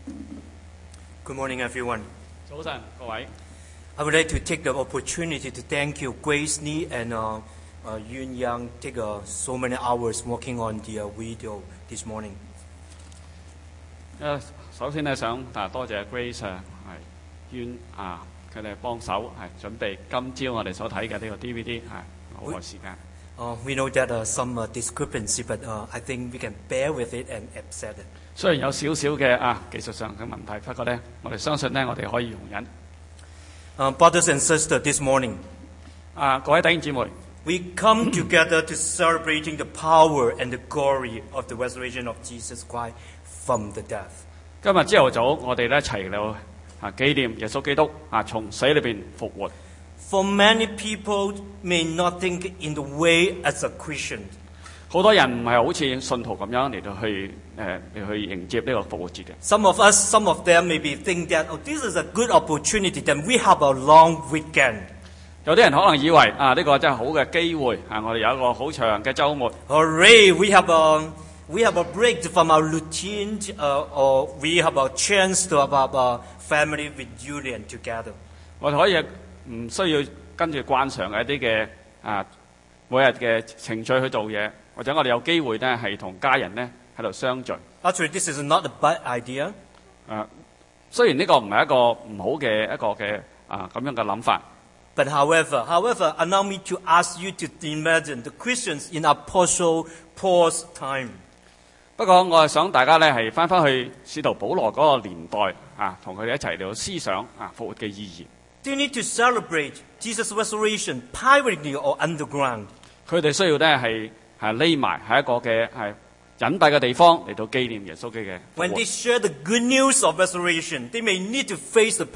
Good morning, everyone. 早晨，各位。 I would like to take the opportunity to thank you, Grace Ni and Yun Yang, take so many hours working on the video this morning. 首先咧想多謝 Grace 係冤佢哋幫手係準備今朝我哋所睇嘅呢個 DVD 係好耐時間。 We know that some discrepancy, but I think we can bear with it and accept it. 雖然有少少嘅技術上嘅問題，不過咧我哋相信咧我哋可以容忍。 Brothers and sisters, this morning, 各位弟兄姊妹， we come together to celebrating the power and the glory of the resurrection of Jesus Christ from the death. 今日朝頭早我哋咧一齊嚟紀念耶穌基督從死裏邊復活。 For many people may not think in the way as a Christian. 好多人唔係好似信徒咁樣嚟到去迎接呢個復活節嘅。 Some of them maybe think that this is a good opportunity. Then we have a long weekend. 有啲人可能以為呢個真係好嘅機會我哋有一個好長嘅週末。 Hooray! We have a break from our routine, or we have a chance to have a family reunion together. 我哋可以唔需要跟住慣常嘅一啲嘅每日嘅程序去做嘢，或者我哋有機會咧係同家人咧喺度相聚。 Actually, this is not a bad idea. 雖然呢個唔係一個唔好嘅咁樣嘅諗法。 But however, allow me to ask you to imagine the Christians in Apostle Paul's time. 不過我係想大家咧係翻去使徒保羅嗰個年代同佢哋一齊嚟到思想復活嘅意義。 They need to celebrate Jesus' resurrection privately or underground. 佢哋需要咧係匿埋喺一個嘅係隱蔽嘅地方嚟到紀念耶穌基督嘅復活。 When they share the good news of resurrection, they may need to face the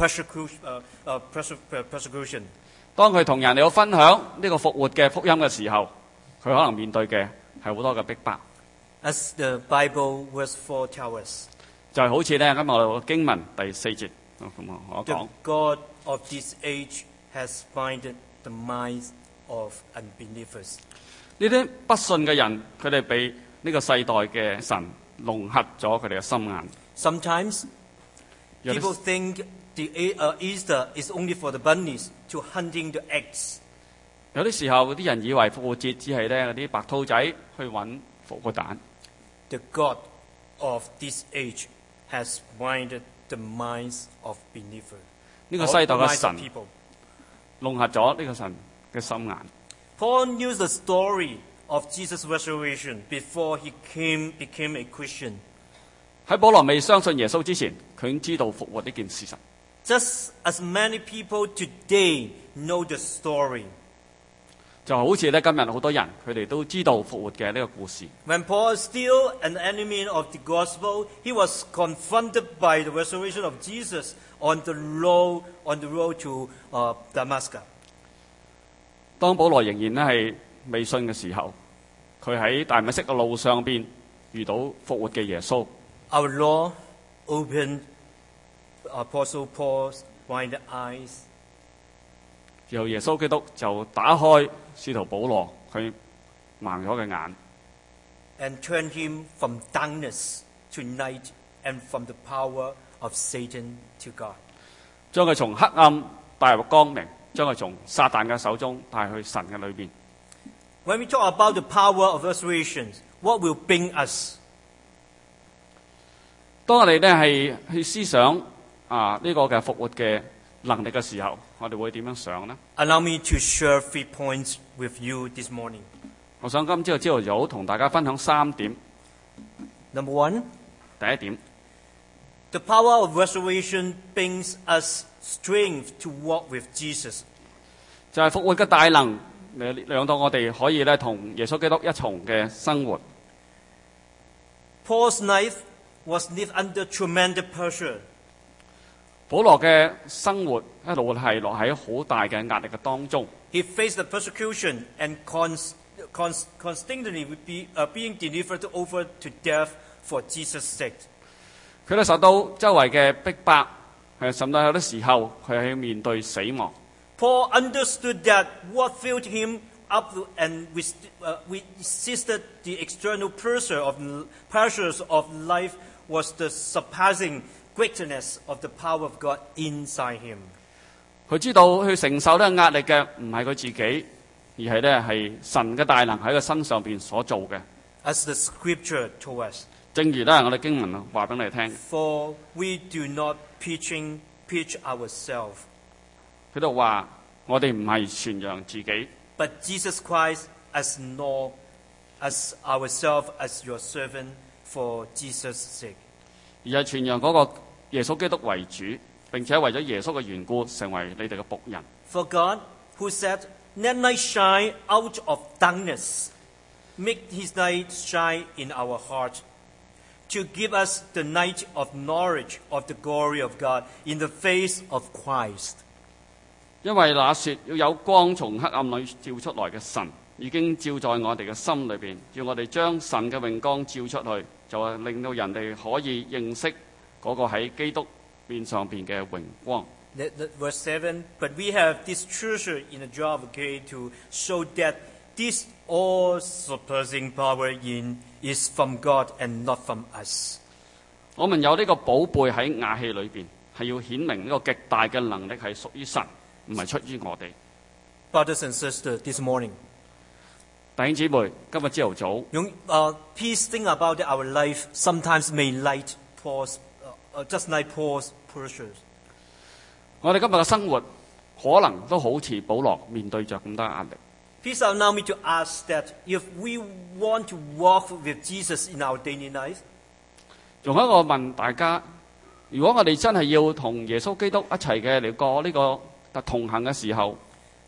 persecution. 當佢同人哋有分享呢個復活嘅福音嘅時候，佢可能面對嘅係好多嘅逼迫。 As the Bible verse 4 tells us, 就係好似咧今日我經文第4節我 the 講， God of this age has blinded the minds of unbelievers. 呢啲不信嘅人，佢哋被呢個世代嘅神弄瞎咗佢哋嘅心眼。 Sometimes 有啲 people think the Easter is only for the bunnies to hunting the eggs. 有啲時候，啲人以為復活節只係咧嗰啲白兔仔去揾復活蛋。 The God of this age has blinded the minds of believers. 呢個世代 Or the 嘅 minds of 神 people. 弄瞎咗呢個神嘅心眼。 Paul knew the story of Jesus' resurrection before he became a Christian. 喺保羅未相信耶穌之前，佢已經知道復活呢件事實。 Just as many people today know the story. 就好似咧今日好多人，佢哋都知道復活嘅呢個故事。 When Paul is still an enemy of the gospel, he was confronted by the resurrection of Jesus on the road to Damascus. 當保羅仍然咧係未信嘅時候，佢喺大馬色嘅路上邊遇到復活嘅耶穌。 Our Lord opened Apostle Paul's blinded eyes. 然後耶穌基督就打開使徒保羅佢盲咗嘅眼， And turned him from darkness to light and from the power of Satan to God. 將佢從黑暗帶入光明，將佢從撒旦嘅手中帶去神嘅裏邊。 When we talk about the power of resurrection, what will bring us? 當我哋咧係去思想呢個嘅復活嘅能力嘅時候，我哋會點樣想呢？ Allow me to share 3 points with you this morning. 我想今朝頭早同大家分享3點。 Number 1, 第一點， the power of resurrection brings us strength to walk with Jesus. 就係復活嘅大能，讓到我哋可以咧同耶穌基督一重嘅生活。 Paul's life was lived under tremendous pressure. 保羅嘅生活一路係落喺好大嘅壓力嘅當中。 He faced the persecution and constantly being delivered over to death for Jesus' sake. 佢哋受到周圍嘅逼迫，甚至有啲時候佢係要面對死亡。 Paul understood that what filled him up and resisted the external pressures of life was the surpassing greatness of the power of God inside him. 佢知道去承受呢個壓力嘅唔係佢自己，而係咧係神嘅大能喺佢身上邊所做嘅。 As the scripture told us, 正如咧我哋經文話俾你哋聽， for we do not preach ourselves, 佢度話我哋唔係傳揚自己， but Jesus Christ as ourselves as your servant for Jesus' sake. 而係傳揚嗰個耶穌基督為主，並且為咗耶穌嘅緣故，成為你哋嘅僕人。 For God, who said, "Let light shine out of darkness," make his light shine in our heart, to give us the light of knowledge of the glory of God in the face of Christ. 因為那說要有光從黑暗裏照出來嘅神，已經照在我哋嘅心裏邊，要我哋將神嘅榮光照出去，就係令到人哋可以認識嗰個喺基督面上邊嘅榮光。 Verse 7, but we have this treasure in a jar of clay to show that this all-surpassing power is from God and not from us. 我們有呢個寶貝喺瓦器裏邊，係要顯明呢個極大嘅能力係屬於神，唔係出於我哋。 Brothers and sisters, this morning, 弟兄姊妹，今日朝頭早， please think about our life. Sometimes may light Paul's, just like Paul's pressures. 我哋今日嘅生活可能都好似保羅面對着咁多壓力。 Please allow me to ask that if we want to walk with Jesus in our daily life, 容許我問大家，如果我哋真係要同耶穌基督一齊嘅嚟過呢個同行嘅時候，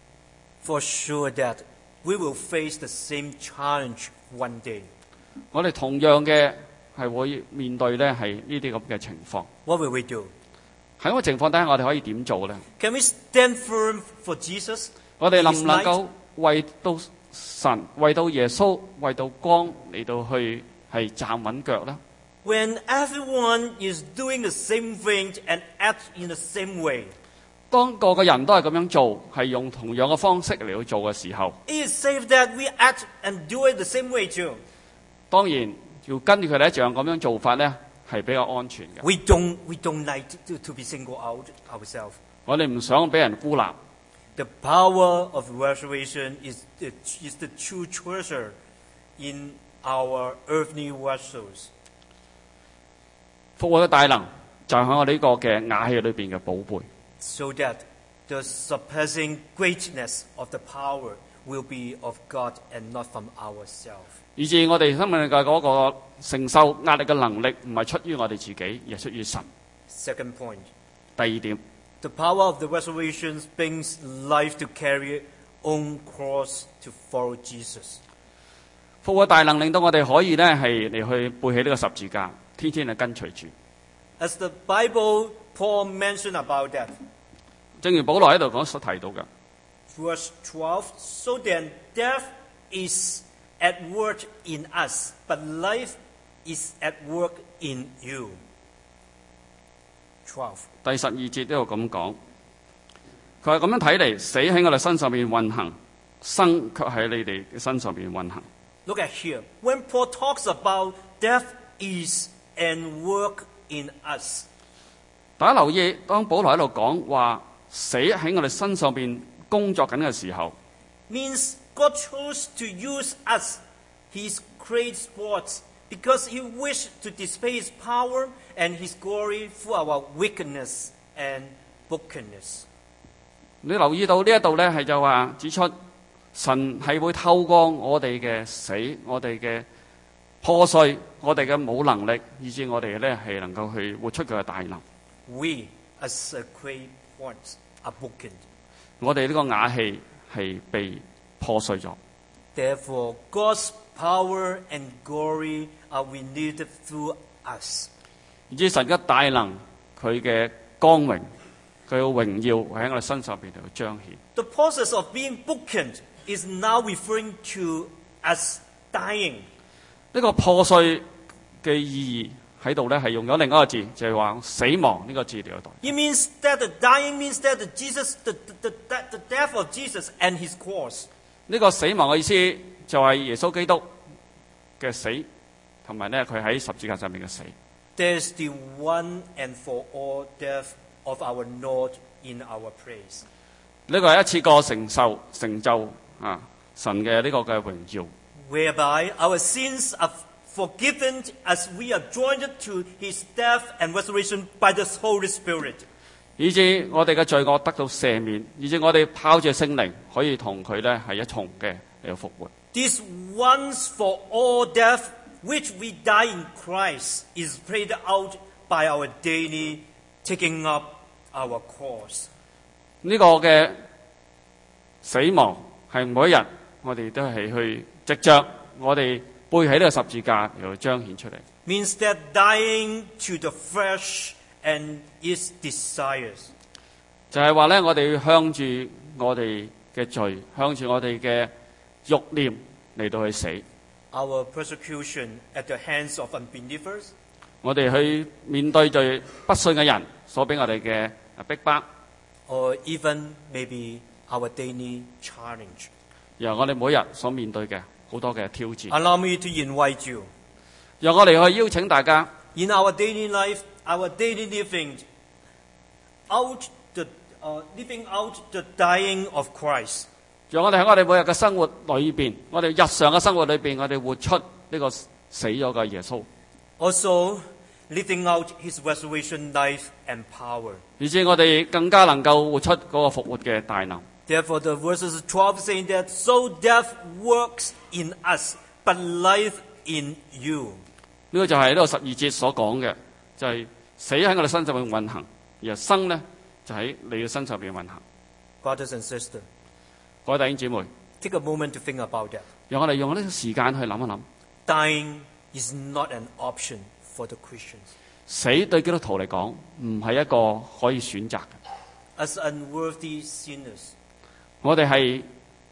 for sure that we will face the same challenge one day. 我哋同樣嘅係會面對呢係呢啲咁嘅情況。 What will we do? 喺咁嘅情況底下，我哋可以點做呢？ Can we stand firm for Jesus? 我哋能唔 His 能 light? 夠為到神、為到耶穌、為到光嚟到去係站穩腳呢？ When everyone is doing the same thing and act in the same way, 當個個人都係咁樣做，係用同樣嘅方式嚟到做嘅時候， it is safe that we act and do it the same way too. 當然要跟住佢哋一樣咁樣做法呢，係比較安全嘅。 We don't like to be singled out ourselves. 我哋唔想俾人孤立。 The power of resurrection is the true treasure in our earthly vessels. 復活嘅大能就係喺我哋呢個嘅瓦器裏邊嘅寶貝。 So that the surpassing greatness of the power will be of God and not from ourselves. 以致我哋生命嘅嗰個承受壓力嘅能力，唔係出於我哋自己，而係出於神。 Second point, 第二點， the power of the resurrection brings life to carry own cross to follow Jesus. 復活大能令到我哋可以呢係嚟去背起呢個十字架，天天係跟隨住。 As the Bible, Paul mentioned about that. 正如保羅喺度講所提到嘅， Verse 12, so then death is at work in us, but life is at work in you. 12. 第12節都有咁講。佢話咁樣睇嚟，死喺我哋身上邊運行，生卻喺你哋嘅身上邊運行。 Look at here. When Paul talks about death is and work in us, 大家留意，當保羅喺度講話死喺我哋身上邊工作緊嘅時候， means God chose to use us, his great sports, because he wished to display his power and his glory through our weakness and brokenness. 你留意到呢一度呢，係就話指出神係會透過我哋嘅死、我哋嘅破碎、我哋嘅冇能力，以致我哋呢係能夠去活出佢嘅大能。 We, as a clay pots, are broken. 我哋呢個瓦器係被破碎咗， Therefore, God's power and glory are renewed through us. 以致神嘅大能、佢嘅光榮、佢嘅榮耀會喺我哋身上邊嚟到彰顯。 The process of being broken is now referring to us dying. 呢個破碎嘅意義喺度咧，係用咗另一個字，就係話死亡呢個字嚟到代。 It means that the dying means that the death of Jesus and his cross. 呢個死亡嘅意思就係耶穌基督嘅死，同埋咧佢喺十字架上面嘅死。 There's the one and for all death of our Lord in our praise. 呢個係一次過成就神嘅呢個嘅榮耀， Whereby our sins are forgiven as we are joined to his death and resurrection by the Holy Spirit. 以致我哋嘅罪惡得到赦免，以致我哋靠住聖靈可以同佢咧係一重嘅嚟復活。 This once for all death which we die in Christ is played out by our daily taking up our cross. 呢個嘅死亡係每一日我哋都係去藉着我哋背起呢個十字架嚟到彰顯出嚟。 Means that dying to the flesh and its desires. 就係話咧，我哋要向住我哋嘅罪，向住我哋嘅慾念嚟到去死。 Our persecution at the hands of unbelievers. 我哋去面對住不信嘅人所俾我哋嘅逼迫， Or even maybe our daily challenge. 由我哋每日所面對嘅好多嘅挑戰。 Allow me to invite you. 讓我哋去邀請大家 In our daily life, our daily living out the dying of Christ. 讓我哋喺我哋每日嘅生活裏邊，我哋日常嘅生活裏邊，我哋活出呢個死咗嘅耶穌， Also, living out his resurrection life and power. 以致我哋更加能夠活出嗰個復活嘅大能。 Therefore, the verses 12 saying that, so death works in us, but life in you. 呢個就係呢個12節所講嘅，就係、死喺我哋身上面運行，而生呢就喺你嘅身上面運行。 Brothers and sisters, 各位弟兄姊妹， take a moment to think about that. 讓我哋用呢個時間去諗一諗， Dying is not an option for the Christians. 死對基督徒嚟講唔係一個可以選擇嘅。 As unworthy sinners, 我哋係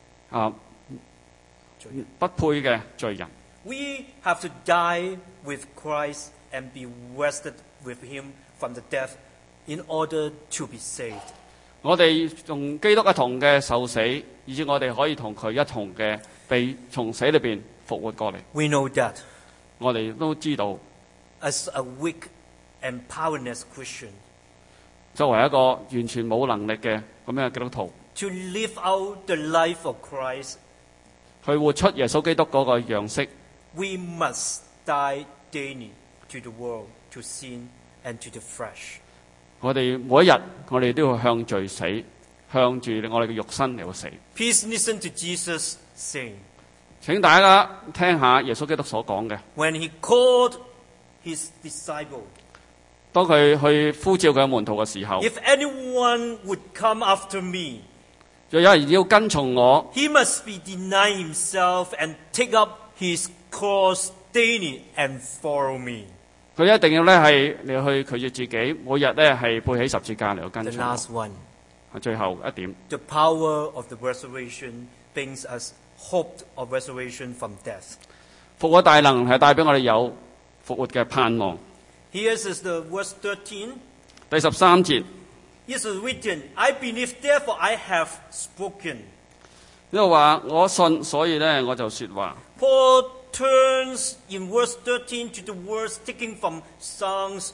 不配嘅罪人， we have to die with Christ and be rested with him from the death in order to be saved. 我哋同基督一同嘅受死，以致我哋可以同佢一同嘅被從死裏邊復活過嚟。 We know that 我哋都知道， as a weak and powerless Christian, 作為一個完全冇能力嘅咁樣嘅基督徒， to live out the life of Christ, 去活出耶穌基督嗰個樣式， we must die daily to the world, to sin, and to the flesh. 我哋每一日，我哋都要向罪死，向住我哋嘅肉身嚟到死。 Please listen to Jesus saying, 請大家聽下耶穌基督所講嘅， when he called his disciple, 當佢去呼召佢嘅門徒嘅時候， if anyone would come after me, 若有人要跟從我， he must be deny himself and take up his cross daily and follow me. 佢一定要咧係你去拒絕自己，每日咧係背起十字架嚟到跟 The 從我。 last one, 最後一點， the power of the resurrection brings us hope of resurrection from death. 復活大能係帶俾我哋有復活嘅盼望。 Here is the verse 13. 第13節 It is written, I believe, therefore I have spoken. 呢度話我信，所以咧我就說話。 Paul turns in verse 13 to the words taken from Psalms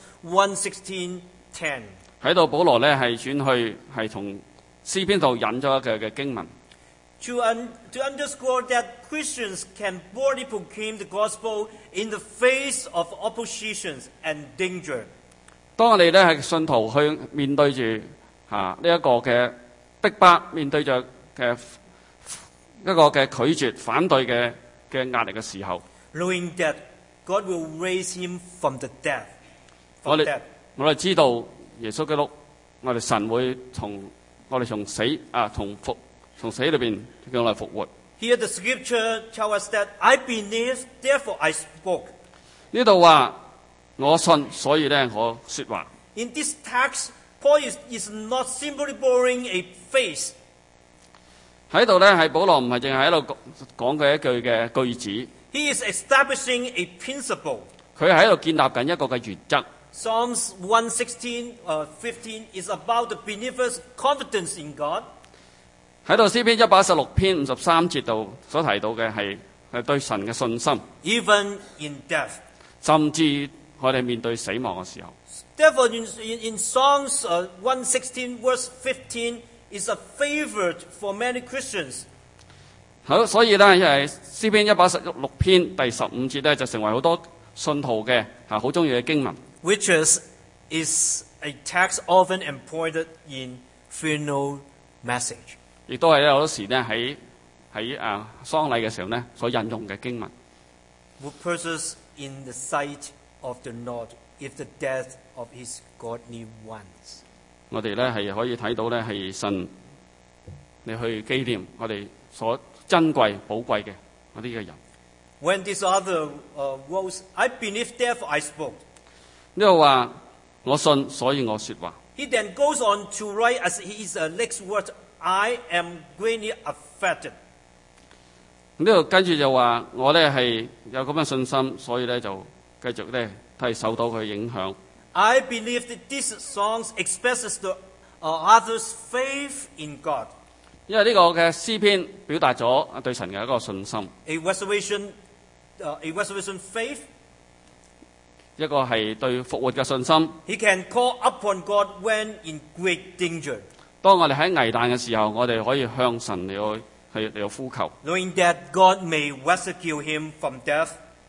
116:10. 喺度保羅咧係轉去係從詩篇度引咗嘅經文， To underscore that Christians can boldly proclaim the gospel in the face of oppositions and danger. 當我哋咧係信徒去面對住呢一個嘅逼迫，面對着嘅一個嘅拒絕、反對嘅壓力嘅時候， Knowing that God will raise him from the dead. 我 From 哋 death. 我哋知道耶穌基督，我哋神會我哋從死裏邊叫我哋復活。 Here the scripture tells us that I believe, therefore I spoke. 呢度話我信，所以咧我說話。 In this text, Paul is not simply borrowing a phrase. 喺度咧係保羅唔係淨係喺度講嘅一句嘅句子， He is establishing a principle. 佢係喺度建立緊一個嘅原則。 Psalms 116:15 is about the believer's confidence in God. 喺度詩篇116篇53節度所提到嘅係對神嘅信心， Even in death. 甚至我哋面對死亡嘅時候。 Therefore, in Psalms 116 verse 15 is a favorite for many Christians. 好，所以咧，因為詩篇116篇第15節咧，就成為好多信徒嘅好中意嘅經文。 Which is a text often employed in funeral message. 亦都係好多時咧喺喪禮嘅時候咧所引用嘅經文。 Who pursues in the sight of the Lord if the death of his godly ones. 我哋咧係可以睇到咧係神你去紀念我哋所珍貴寶貴嘅嗰啲嘅人。 When this other rose, I believe, therefore I spoke. 呢度話我信，所以我說話。 He then goes on to write as his next word, I am greatly affected. 呢度跟住就話我咧係有咁嘅信心，所以咧就繼續咧係受到佢影響。 I believe that this song expresses the others' faith in God. 因為呢個嘅詩篇表達咗對神嘅一個信心。 A resurrection faith. 一個係對復活嘅信心。 He can call upon God when in great danger. 當我哋喺危難嘅時候，我哋可以向神嚟到呼求。 Knowing that God may rescue him from death.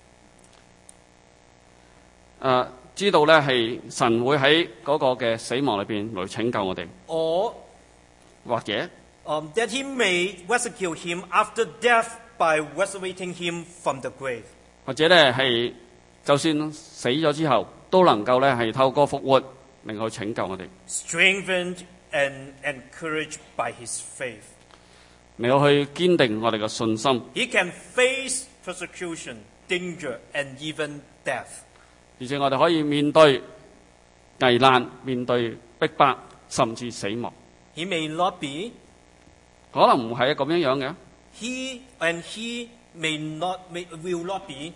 知道咧係神會喺嗰個嘅死亡裏邊嚟拯救我哋。 Or 或者 that he may rescue him after death by resurrecting him from the grave. 或者咧係就算死咗之後，都能夠咧係透過復活令佢拯救我哋。 Strengthened and encouraged by his faith. 嚟到去堅定我哋嘅信心。 He can face persecution, danger, and even death. 而且我哋可以面對危難、面對逼迫，甚至死亡。 He may not be. 可能唔係咁樣嘅。 He will not be.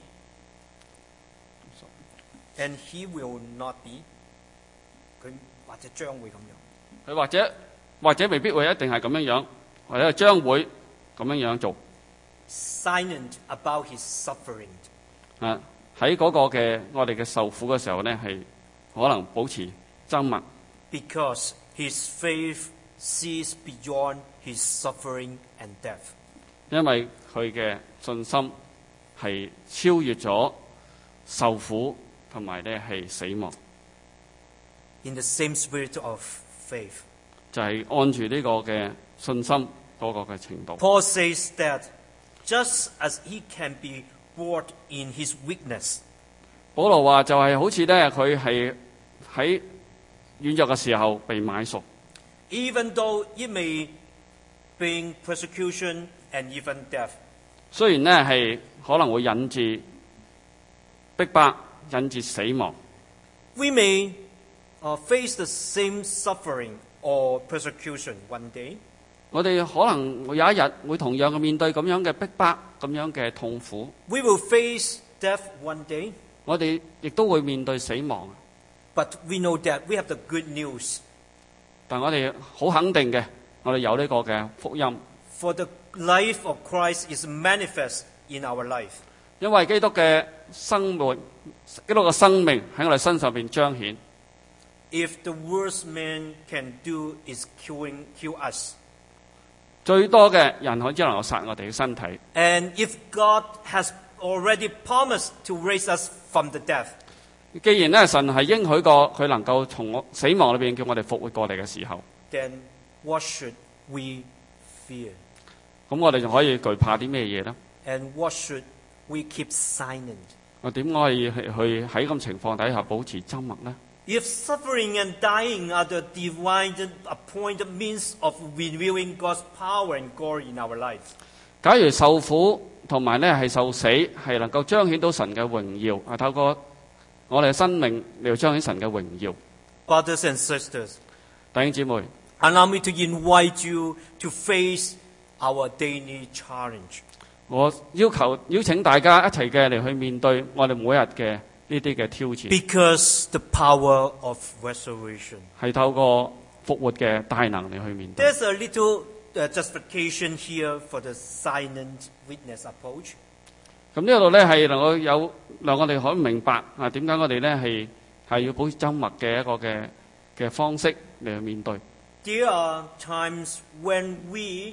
And he will not be. 佢或者將會咁樣。 佢或者未必會一定係咁樣，或者將會咁樣做。 Silent about his suffering. 喺嗰個嘅我哋嘅受苦嘅時候呢，係可能保持緘默。 Because his faith sees beyond his suffering and death. 因為佢嘅信心係超越咗受苦同埋咧係死亡。 In the same spirit of faith. 就係按住呢個嘅信心嗰個嘅程度。 Paul says that just as he can be brought in his weakness. 保羅話就係好似咧佢係喺軟弱嘅時候被買贖。 Even though it may bring persecution and even death. 雖然咧係可能會引致逼迫、引致死亡。 We may face the same suffering or persecution one day. 我哋可能有一日會同樣嘅面對咁樣嘅逼迫、咁樣嘅痛苦。 We will face death one day. 我哋亦都會面對死亡。 But we know that we have the good news. 但我哋好肯定嘅，我哋有呢個嘅福音。 For the life of Christ is manifest in our life. 因為基督嘅生活、基督嘅生命喺我哋身上邊彰顯。 If the worst man can do is kill us. 最多嘅人可只能夠殺我哋嘅身體。 And if God has already promised to raise us from the death. 既然咧神係應許過佢能夠從死亡裏邊叫我哋復活過嚟嘅時候， Then what should we fear? 咁我哋就可以懼怕啲咩嘢呢？ And what should we keep silent? 我點可以去喺咁情況底下保持緘默呢？ If suffering and dying are the divine appointed means of revealing God's power and glory in our lives. 假如受苦同埋咧係受死係能夠彰顯到神嘅榮耀，透過我哋嘅生命嚟到彰顯神嘅榮耀。 Brothers and sisters, 弟兄姊妹， allow me to invite you to face our daily challenge. 我邀請大家一齊嘅嚟去面對我哋每日嘅呢啲嘅挑戰。 Because the power of resurrection. 係透過復活嘅大能嚟去面對。 There's a little justification here for the silent witness approach. 咁呢度咧係能夠有讓我哋可以明白啊點解我哋咧係要保持緘默嘅一個嘅方式嚟去面對。 There are times when we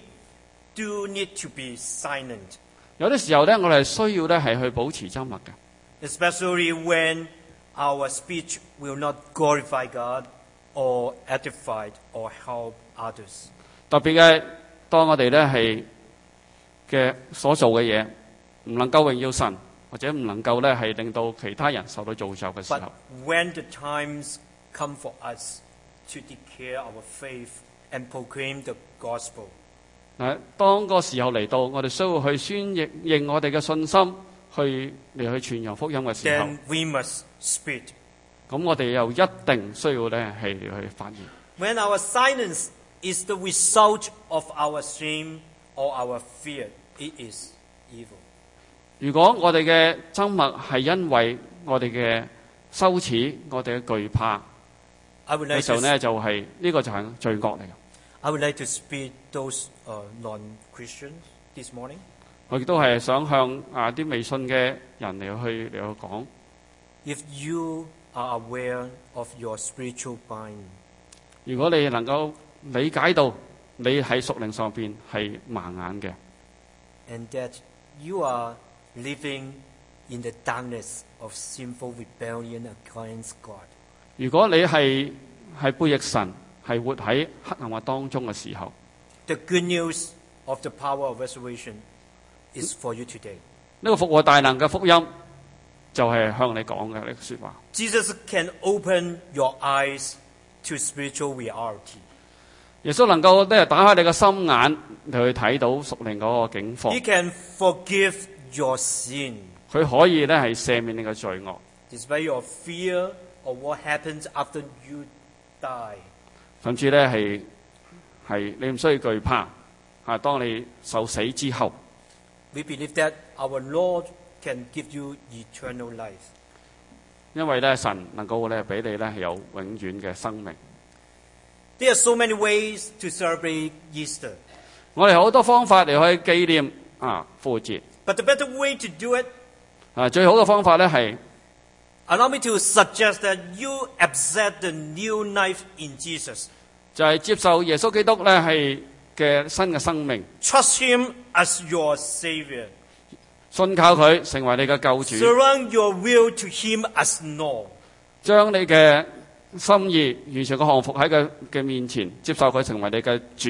do need to be silent, 有啲時候咧，我哋係需要咧係去保持緘默嘅， especially when our speech will not glorify God or edify or help others. 特別嘅當我哋咧係嘅所做嘅嘢唔能夠榮耀神，或者唔能夠咧係令到其他人受到造就嘅時 But 候。 when the times come for us to declare our faith and proclaim the gospel, 當個時候嚟到，我哋需要去宣認我哋嘅信心，嚟去傳揚福音嘅時候， then we must speak. 咁我哋又一定需要咧係去發言。 When our silence is the result of our shame or our fear, it is evil. 如果我哋嘅緘默係因為我哋嘅羞恥、我哋嘅懼怕 I would 嘅 like 時候 to, 呢，就係呢個就係罪惡嚟嘅。 I would like to speak those non-Christians this morning. 我亦都係想向啲未信嘅人嚟去講， If you are aware of your spiritual blind, 如果你能夠理解到你喺屬靈上邊係盲眼嘅， and that you are living in the darkness of sinful rebellion against God, 如果你係背逆神，係活喺黑暗嘅當中嘅時候， the good news of the power of resurrection is for you today. 呢個復活大能嘅福音就係向你講嘅呢個説話。 Jesus can open your eyes to spiritual reality. 耶穌能夠咧打開你嘅心眼，你去睇到屬靈嗰個境 He 況。 can forgive your sin, 佢可以咧係赦免你嘅罪惡， despite your fear of what happens after you die. 甚至咧係你唔需要懼怕當你受死之後， We believe that our Lord can give you eternal life. 因為咧神能夠咧俾你咧有永遠嘅生命。 There are so many ways to celebrate Easter, 我哋好多方法嚟去紀念復活節。 but the better way to do it, 最好嘅方法咧係 allow me to suggest that you accept the new life in Jesus. 就係接受耶穌基督咧係嘅新嘅生命， Trust Him as your Savior. 信靠佢成為你嘅救主， Surrender your will to Him as Lord. 將你嘅心意完全嘅降服喺佢嘅面前，接受佢成為你嘅主。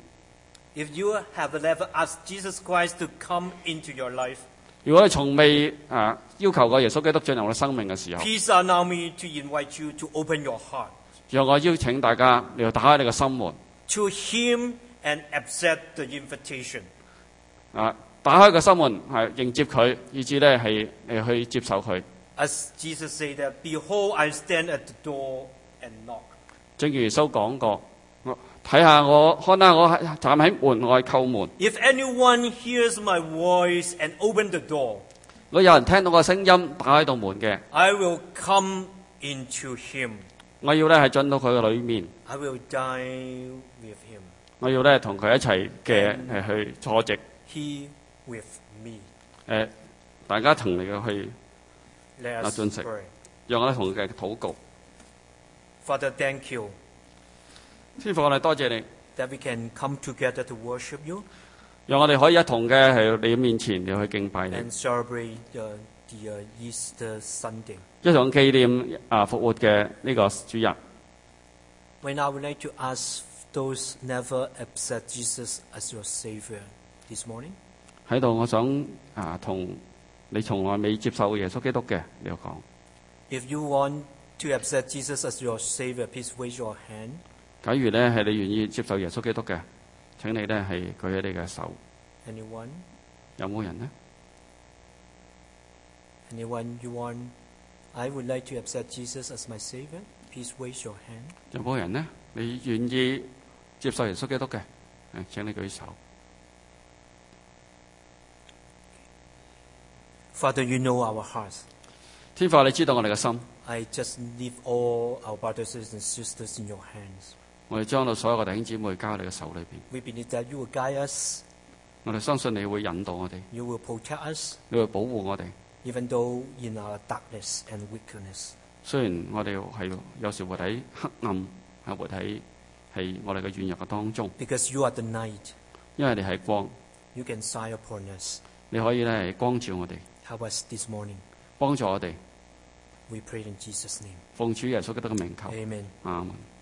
If you have never asked Jesus Christ to come into your life, 如果你從未要求過耶穌基督進入我嘅生命嘅時候， please allow me to invite you to open your heart 讓我邀請大家嚟到打開你嘅心門， to Him and accept the invitation. 打開個心門迎接佢，以至咧係去接受佢。 As Jesus said that, behold, I stand at the door and knock. 正如耶穌講過，看下我站喺門外叩門。 If anyone hears my voice and open the door, 如果有人聽到個聲音打開道門嘅， I will come into him. 我要咧係進到佢嘅裏面， I will dine with him. 我要咧同佢一齊嘅去坐席， He with me. 大家同嚟去 Let us 進食， pray. 讓我哋同佢禱告。 Father, thank you 天父，我哋多謝你， that we can come together to worship you 讓我哋可以一同嘅喺你面前嚟去敬拜你， and celebrate the Easter Sunday. 一同紀念復活嘅呢個主日。 When I would like to ask those never accept Jesus as your Savior this morning, 喺度，我想同你從來未接受耶穌基督嘅你講， if you want to accept Jesus as your Savior, please raise your hand. 假如咧係你願意接受耶穌基督嘅，請你咧係舉起你嘅手。 Anyone? 有冇人呢？ Anyone you want? I would like to accept Jesus as my Savior. Please raise your hand. 有冇人呢？你願意接受耶穌基督嘅？請你舉手。 Father, you know our hearts. 天父，你知道我哋嘅心， I just leave all our brothers and sisters in your hands. 我哋將到所有嘅弟兄姊妹交喺你嘅手裏邊。 We believe that you will guide us 我哋相信你會引導我哋， You will protect us, 你會保護我哋。 even though in our darkness and weakness. 雖然我哋係有時活喺黑暗，係活喺我哋嘅軟弱嘅當中， Because you are the night, 因為你係光， you can shine upon us. 你可以咧光照我哋， Help us this morning. 幫助我哋。 We pray in Jesus' name. 奉主耶穌基督嘅名求， Amen. 阿門。